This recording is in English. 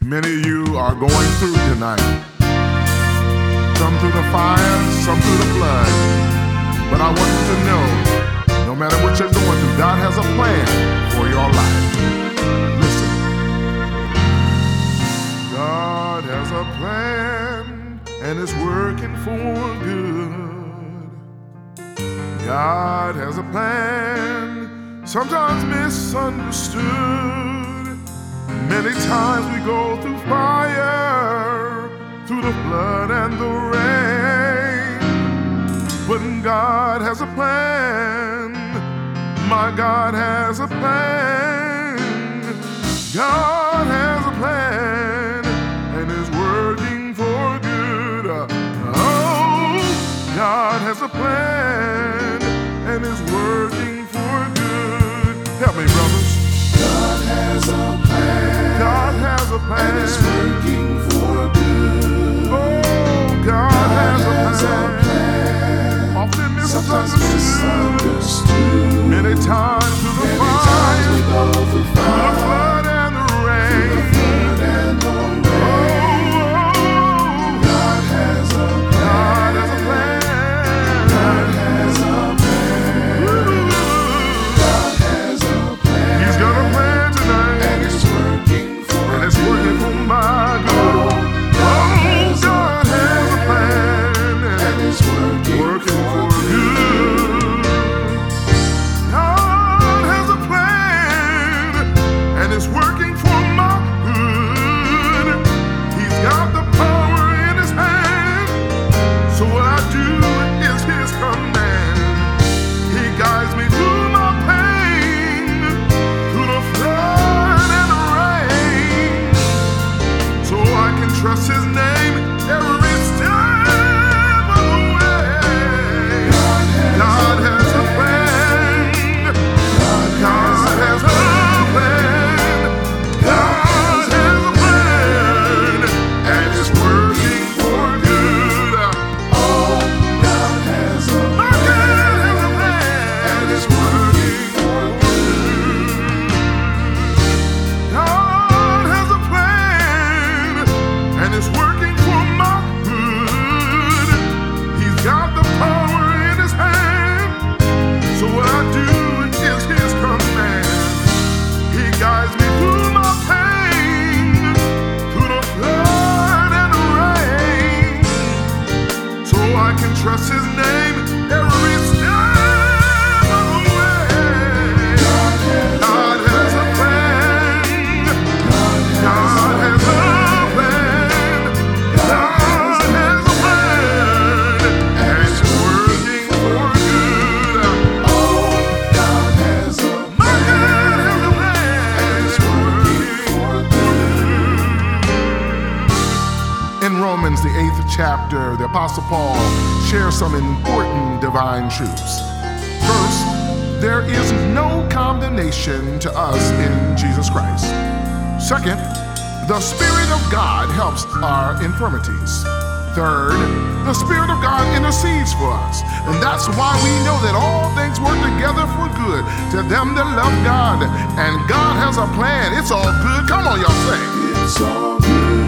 Many of you are going through tonight. Some through the fire, some through the flood. But I want you to know, no matter what you're going through, God has a plan for your life. Listen. God has a plan, and it's working for good. God has a plan, sometimes misunderstood. Many times we go through fire, through the flood and the rain. But God has a plan. My God has a plan. God has a plan, and is working for good. Oh, God has a plan, and is working for good. Help me, brothers. God has a plan. God has a plan. And it's working for good. Oh, God has a plan. Often Sometimes misunderstood. Many times through the fire, we go through the flood and the rain. God has a plan. God has a plan. God has a plan. God has a plan. He's got a plan tonight, And it's working for and it's working for my good. God has a plan, and it's working for good. God has a plan, and it's working for my good. He's got the power in his hand, so what I do is his command. He guides me through my pain, through the flood and the rain, so I can trust his name every step of the way. God has a plan. God has a plan. God has a plan, and it's working for good. Oh, God has a My God has a plan, and it's working for good. God has a plan, and it's working for my good. He's got the power in his hand, so what I do is his command. He guides me through my pain, through the flood and the rain, so I can trust his name every step of the way. God has a plan. God has a plan. God has a plan, and it's working for good. Oh, God has a My God has a plan, and it's working for good. In Romans, the 8th chapter, the Apostle Paul shares some important divine truths. First, there is no condemnation to us in Jesus Christ. Second, the Spirit of God helps our infirmities. Third, the Spirit of God intercedes for us. And that's why we know that all things work together for good to them that love God. And God has a plan. It's all good. Come on, y'all say. It's all good.